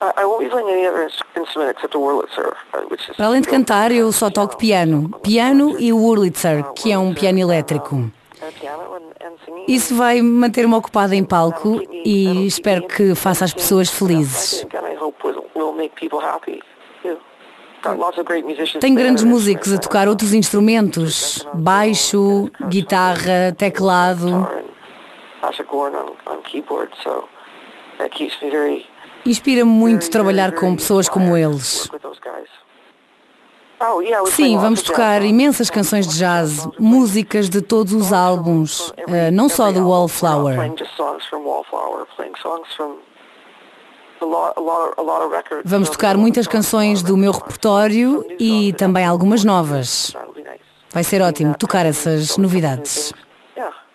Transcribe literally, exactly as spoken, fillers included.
Para além de cantar, eu só toco piano. Piano e o Wurlitzer, que é um piano elétrico. Isso vai manter-me ocupada em palco e espero que faça as pessoas felizes. Tenho grandes músicos a tocar outros instrumentos, baixo, guitarra, teclado. Inspira-me muito trabalhar com pessoas como eles. Sim, vamos tocar imensas canções de jazz, músicas de todos os álbuns, não só do Wallflower. Vamos tocar muitas canções do meu repertório e também algumas novas. Vai ser ótimo tocar essas novidades.